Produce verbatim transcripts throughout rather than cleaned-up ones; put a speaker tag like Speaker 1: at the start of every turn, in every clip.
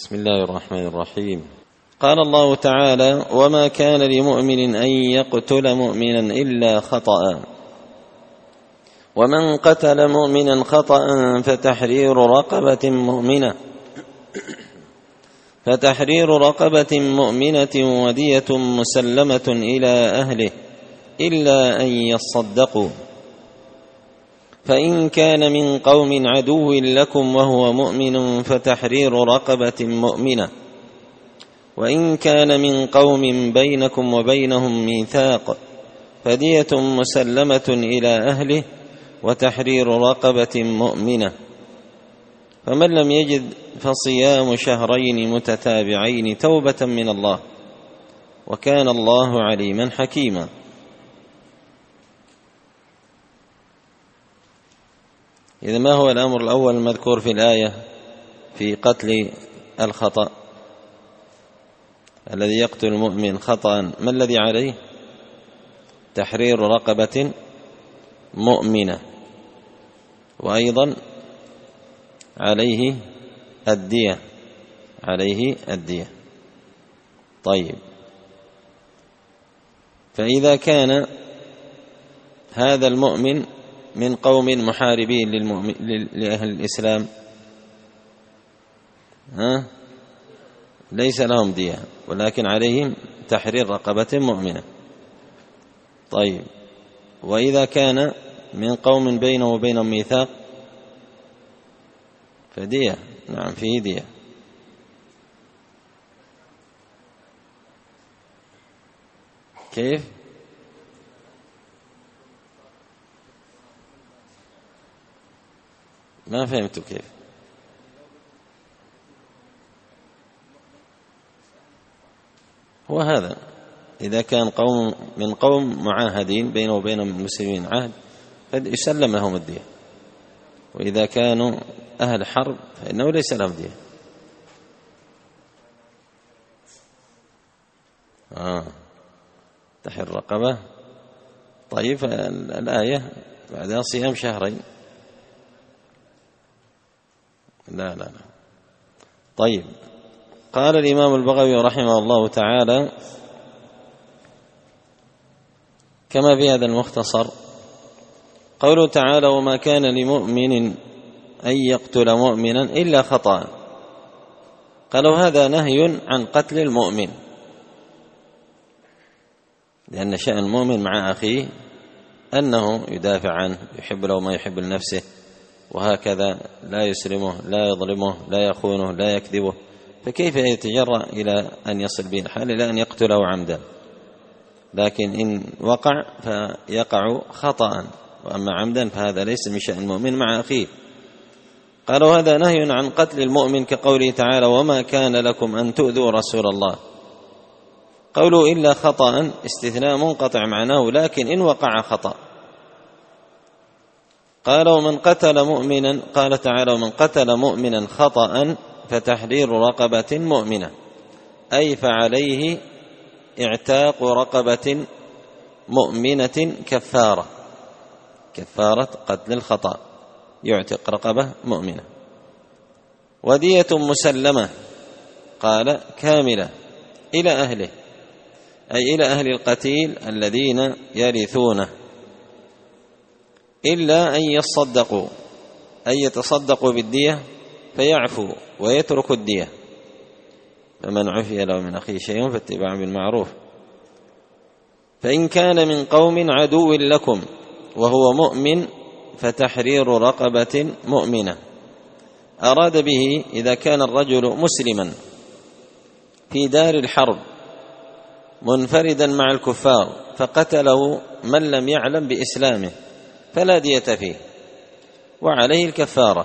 Speaker 1: بسم الله الرحمن الرحيم. قال الله تعالى: وما كان لمؤمن أن يقتل مؤمنا إلا خطأ، ومن قتل مؤمنا خطأ فتحرير رقبة مؤمنة فتحرير رقبة مؤمنة ودية مسلمة إلى أهله إلا أن يصدقوا، فإن كان من قوم عدو لكم وهو مؤمن فتحرير رقبة مؤمنة، وإن كان من قوم بينكم وبينهم ميثاق فدية مسلمة إلى أهله وتحرير رقبة مؤمنة، فمن لم يجد فصيام شهرين متتابعين توبة من الله، وكان الله عليما حكيما. إذا ما هو الأمر الأول المذكور في الآية في قتل الخطأ؟ الذي يقتل المؤمن خطأ ما الذي عليه؟ تحرير رقبة مؤمنة، وأيضا عليه الدية عليه الدية طيب، فإذا كان هذا المؤمن من قوم محاربين للمؤمن لأهل الإسلام ها ليس لهم دية، ولكن عليهم تحرير رقبة مؤمنة. طيب، وإذا كان من قوم بينه وبينهم ميثاق فدية، نعم فيه دية. كيف؟ ما فهمت كيف. هو هذا إذا كان قوم من قوم معاهدين بينه وبين المسلمين عهد فيسلم لهم الدية، وإذا كانوا أهل حرب فإنه ليس لهم دية. آه. تحرير الرقبة. طيب، الآية بعدها صيام شهرين. لا لا لا طيب، قال الإمام البغوي رحمه الله تعالى كما في هذا المختصر: قوله تعالى: وما كان لمؤمن أن يقتل مؤمنا إلا خطأ. قالوا هذا نهي عن قتل المؤمن، لأن شأن المؤمن مع أخيه أنه يدافع عنه، يحب له ما يحب لنفسه، وهكذا لا يسلمه، لا يظلمه، لا يخونه، لا يكذبه، فكيف يتجرأ إلى أن يصل به الحال إلى أن يقتله عمدا؟ لكن إن وقع فيقع خطأ، وأما عمدا فهذا ليس من شأن المؤمن مع أخيه. قالوا هذا نهي عن قتل المؤمن، كقوله تعالى: وما كان لكم أن تؤذوا رسول الله. قولوا إلا خطأ استثناء منقطع معناه لكن إن وقع خطأ. قال: ومن قتل مؤمنا، قال تعالى: ومن قتل مؤمنا خطأ فتحرير رقبة مؤمنة، أي فعليه اعتاق رقبة مؤمنة كفارة كفارة قتل الخطأ، يعتق رقبة مؤمنة. ودية مسلمة، قال كاملة إلى أهله، أي إلى أهل القتيل الذين يرثونه، إلا أن يصدقوا، أن يتصدقوا بالدية فيعفو ويترك الدية. فمن عفي له من أخيه شيء فاتباع بالمعروف. فإن كان من قوم عدو لكم وهو مؤمن فتحرير رقبة مؤمنة. أراد به إذا كان الرجل مسلما في دار الحرب منفردا مع الكفار فقتله من لم يعلم بإسلامه فلا دية فيه وعليه الكفارة.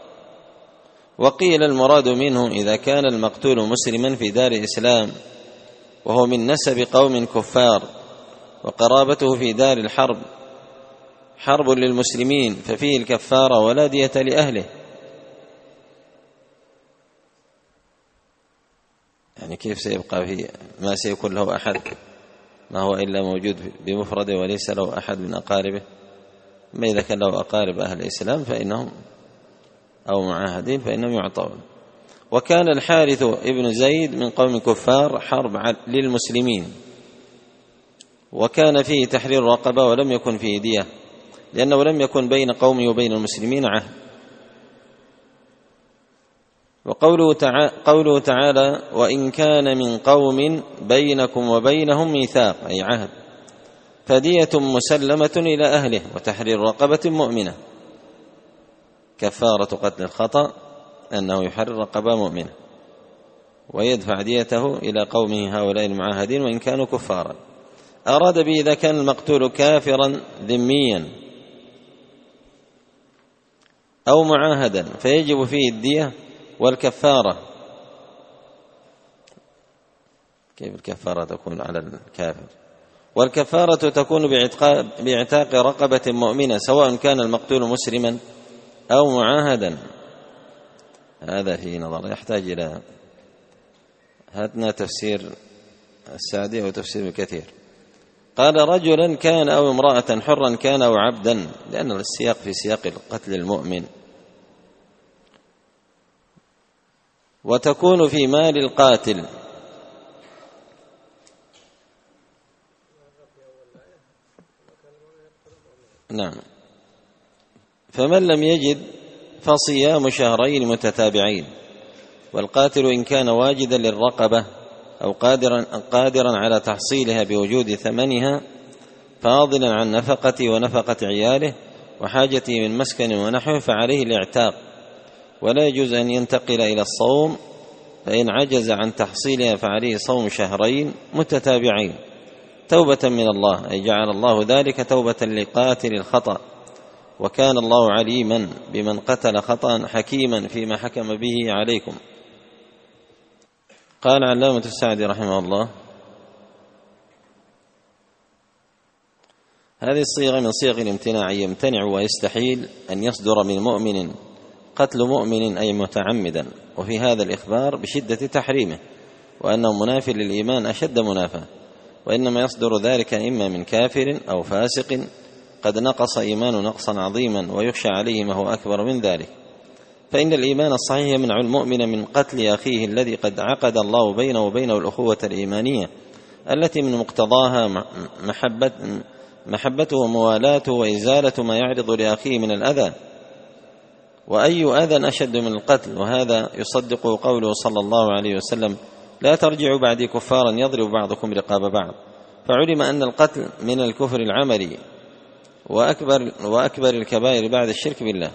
Speaker 1: وقيل المراد منه إذا كان المقتول مسلما في دار إسلام وهو من نسب قوم كفار وقرابته في دار الحرب حرب للمسلمين ففيه الكفارة ولا دية لأهله. يعني كيف سيبقى فيه ما سيكون له أحد، ما هو إلا موجود بمفرده وليس له أحد من أقاربه؟ ما إذا كان له أقارب أهل الإسلام فإنهم أو معاهدين فإنهم يعطون. وكان الحارث ابن زيد من قوم كفار حرب للمسلمين، وكان فيه تحرير رقبة ولم يكن فيه دية، لأنه لم يكن بين قومه وبين المسلمين عهد. وقوله تعالى, قوله تعالى وإن كان من قوم بينكم وبينهم ميثاق أي عهد فدية مسلمة إلى أهله وتحرير رقبة مؤمنة. كفارة قتل الخطأ أنه يحرر رقبة مؤمنة ويدفع ديته إلى قومه هؤلاء المعاهدين وإن كانوا كفارا. أراد به إذا كان المقتول كافرا ذميا أو معاهدا فيجب فيه الدية والكفارة. كيف الكفارة تكون على الكافر؟ والكفارة تكون باعتاق رقبة مؤمنة سواء كان المقتول مسلما أو معاهدا. هذا في نظر يحتاج إلى هاتنا تفسير السعدي وتفسير كثير. قال رجلا كان أو امرأة حرا كان أو عبدا، لأن السياق في سياق القتل المؤمن. وتكون في مال القاتل. نعم. فمن لم يجد فصيام شهرين متتابعين، والقاتل إن كان واجدا للرقبة أو قادرا, قادرا على تحصيلها بوجود ثمنها فاضلا عن نفقته ونفقة عياله وحاجته من مسكن ونحوه فعليه الاعتاق، ولا يجوز أن ينتقل إلى الصوم، فإن عجز عن تحصيلها فعليه صوم شهرين متتابعين توبة من الله، أي جعل الله ذلك توبة لقاتل الخطأ، وكان الله عليما بمن قتل خطأ حكيما فيما حكم به عليكم. قال علامة السعدي رحمه الله هذه الصيغة من صيغ الامتناع، يمتنع ويستحيل أن يصدر من مؤمن قتل مؤمن أي متعمدا، وفي هذا الإخبار بشدة تحريمه وأنه مناف للإيمان أشد منافاة، وإنما يصدر ذلك إما من كافر أو فاسق قد نقص إيمان نقصا عظيما ويخشى عليه ما هو أكبر من ذلك. فإن الإيمان الصحيح يمنع المؤمن من قتل أخيه الذي قد عقد الله بينه وبينه الأخوة الإيمانية التي من مقتضاها محبة محبته وموالاته وإزالة ما يعرض لأخيه من الأذى، وأي أذى أشد من القتل. وهذا يصدق قوله صلى الله عليه وسلم لا ترجعوا بعدي كفارا يضرب بعضكم رقاب بعض. فعلم أن القتل من الكفر العملي وأكبر, وأكبر الكبائر بعد الشرك بالله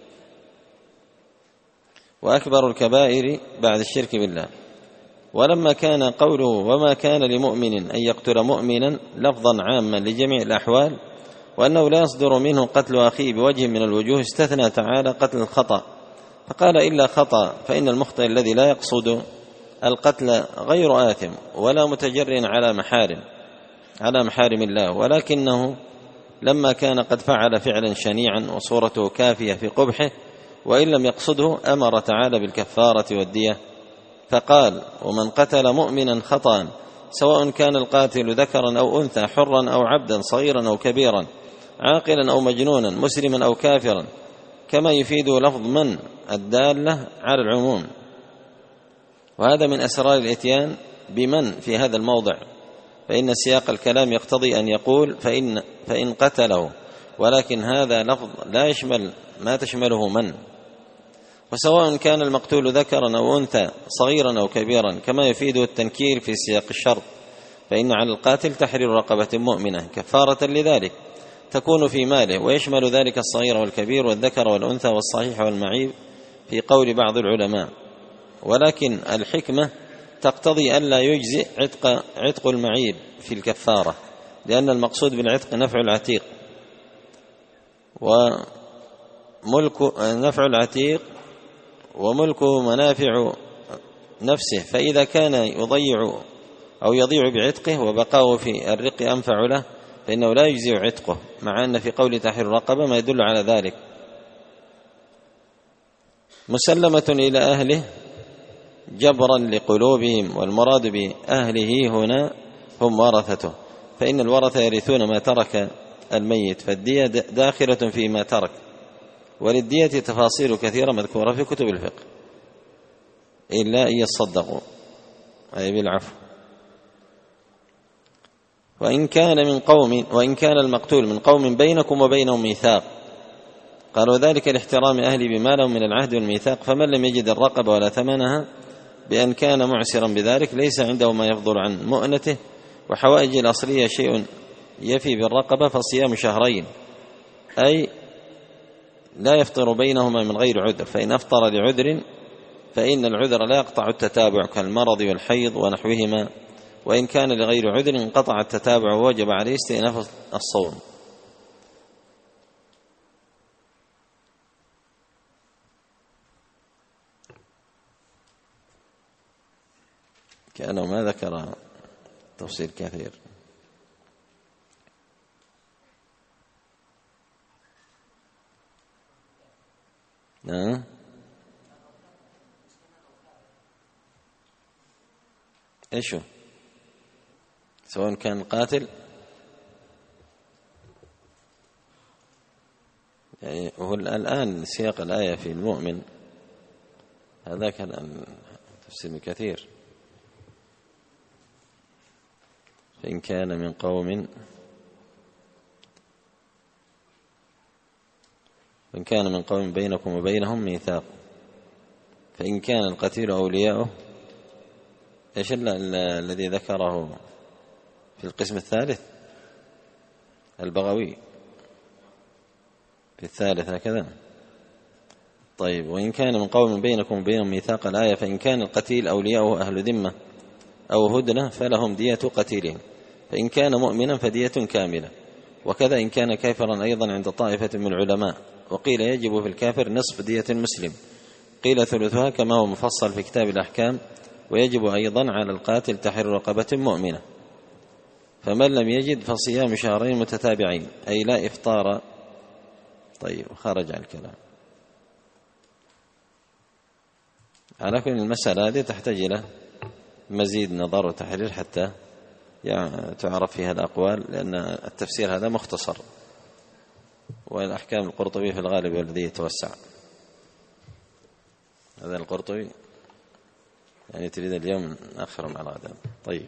Speaker 1: وأكبر الكبائر بعد الشرك بالله. ولما كان قوله وما كان لمؤمن أن يقتل مؤمنا لفظا عاما لجميع الأحوال وأنه لا يصدر منه قتل أخيه بوجه من الوجوه استثنى تعالى قتل الخطأ فقال إلا خطأ، فإن المخطئ الذي لا يقصد القتل غير آثم ولا متجر على محارم على محارم الله، ولكنه لما كان قد فعل فعلا شنيعا وصورته كافية في قبحه وإن لم يقصده أمر تعالى بالكفارة والدية، فقال ومن قتل مؤمنا خطأ سواء كان القاتل ذكرا أو أنثى حرا أو عبدا صغيرا أو كبيرا عاقلا أو مجنونا مسلما أو كافرا، كما يفيد لفظ من الدالة على العموم. وهذا من أسرار الإتيان بمن في هذا الموضع، فإن سياق الكلام يقتضي أن يقول فإن, فإن قتله، ولكن هذا لفظ لا يشمل ما تشمله من. وسواء كان المقتول ذكرا أو أنثى صغيرا أو كبيرا كما يفيده التنكير في سياق الشرط، فإن على القاتل تحرير رقبة مؤمنة كفارة لذلك تكون في ماله، ويشمل ذلك الصغير والكبير والذكر والأنثى والصحيح والمعيب في قول بعض العلماء. ولكن الحكمة تقتضي ألا يجزئ عتق, عتق المعيب في الكفارة، لأن المقصود بالعتق نفع العتيق، وملك نفع العتيق وملكه منافع نفسه، فإذا كان يضيع أو يضيع بعتقه وبقاه في الرق أنفع له فإنه لا يجزئ عتقه، مع أن في قول تحرير الرقبة ما يدل على ذلك. مسلمة إلى أهله جبرا لقلوبهم، والمراد بأهله هنا هم ورثته، فإن الورثة يرثون ما ترك الميت، فالدية داخلة فيما ترك، وللدية تفاصيل كثيرة مذكورة في كتب الفقه. إلا أن يصدقوا أي بالعفو. وإن كان من قوم وإن كان المقتول من قوم بينكم وبينهم ميثاق، قال وذلك لاحترام أهل بما لهم من العهد والميثاق، فمن لم يجد الرقبة ولا ثمنها بأن كان معسرا بذلك ليس عنده ما يفضل عن مؤنته، وحوائج الأصلية شيء يفي بالرقبة فصيام شهرين، أي لا يفطر بينهما من غير عذر، فإن أفطر لعذر فإن العذر لا يقطع التتابع كالمرض والحيض ونحوهما، وإن كان لغير عذر انقطع التتابع ووجب عليه استئناف الصوم. كأنه ما ذكر تفصيل كثير. نعم ايش هو؟ سواء كان قاتل يعني هو الآن سياق الآية في المؤمن هذا كان تفسير كثير. فإن كان من قوم فإن كان من قوم بينكم وبينهم ميثاق، فإن كان القتيل أولياؤه ايش الذي ذكره في القسم الثالث؟ البغوي في الثالث هكذا. طيب وإن كان من قوم بينكم وبينهم ميثاق الآية، فإن كان القتيل أولياؤه أهل ذمة أو هدنة فلهم دية قتيلهم، فإن كان مؤمنا فدية كاملة، وكذا إن كان كافرا أيضا عند طائفة من العلماء. وقيل يجب في الكافر نصف دية المسلم، قيل ثلثها كما هو مفصل في كتاب الأحكام، ويجب أيضا على القاتل تحرير رقبة مؤمنة. فمن لم يجد فصيام شهرين متتابعين أي لا إفطار. طيب خرج عن الكلام. على كل المسألة هذه تحتاج إلى مزيد نظر وتحرير حتى يعني تعرف فيها الأقوال، لأن التفسير هذا مختصر، والأحكام القرطبي في الغالب والذي يتوسع. هذا القرطبي يعني تريد اليوم آخر مع الغداء. طيب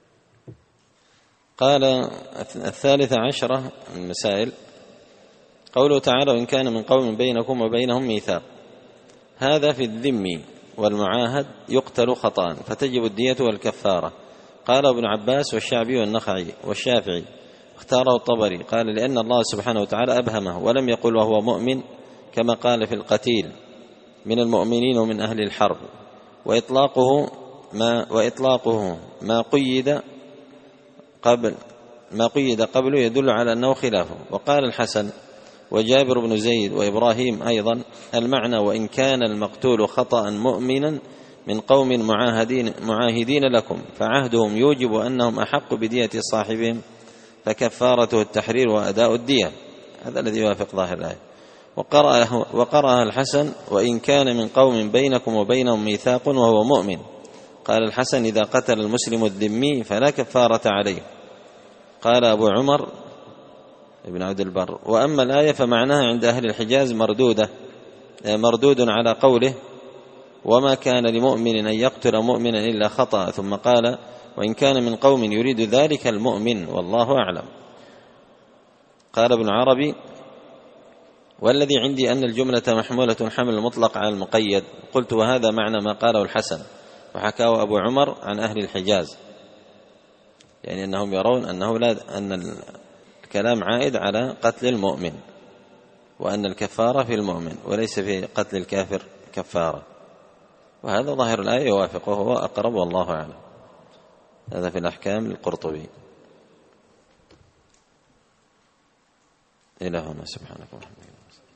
Speaker 1: قال الثالثة عشرة من المسائل قوله تعالى وإن كان من قوم بينكم وبينهم ميثاق، هذا في الذم والمعاهد يقتل خطأ فتجب الدية والكفارة. قال ابن عباس والشعبي والنخعي والشافعي، اختاره الطبري، قال لأن الله سبحانه وتعالى أبهمه ولم يقل وهو مؤمن كما قال في القتيل من المؤمنين ومن أهل الحرب، وإطلاقه ما وإطلاقه ما قيد قبل ما قيد قبله يدل على أنه خلافه. وقال الحسن وجابر بن زيد وإبراهيم أيضا المعنى وإن كان المقتول خطأ مؤمنا من قوم معاهدين معاهدين لكم فعهدهم يوجب أنهم أحق بدية صاحبهم فكفارته التحرير وأداء الدية. هذا الذي يوافق ظاهر الآية. وقرأ وقرأ الحسن وإن كان من قوم بينكم وبينهم ميثاق وهو مؤمن. قال الحسن إذا قتل المسلم الذمي فلا كفارة عليه. قال أبو عمر ابن عبد البر وأما الآية فمعناها عند أهل الحجاز مردودة مردود على قوله وما كان لمؤمن أن يقتل مؤمنا إلا خطأ، ثم قال وإن كان من قوم يريد ذلك المؤمن والله أعلم. قال ابن عربي والذي عندي أن الجملة محمولة حمل المطلق على المقيد. قلت وهذا معنى ما قاله الحسن وحكاه أبو عمر عن أهل الحجاز، يعني أنهم يرون أنه لا أن الكلام عائد على قتل المؤمن وأن الكفارة في المؤمن وليس في قتل الكافر كفارة، وهذا ظاهر الآية يوافقه وهو أقرب والله أعلم. هذا في الأحكام للقرطبي. إلى هنا سبحانك وبحمدك.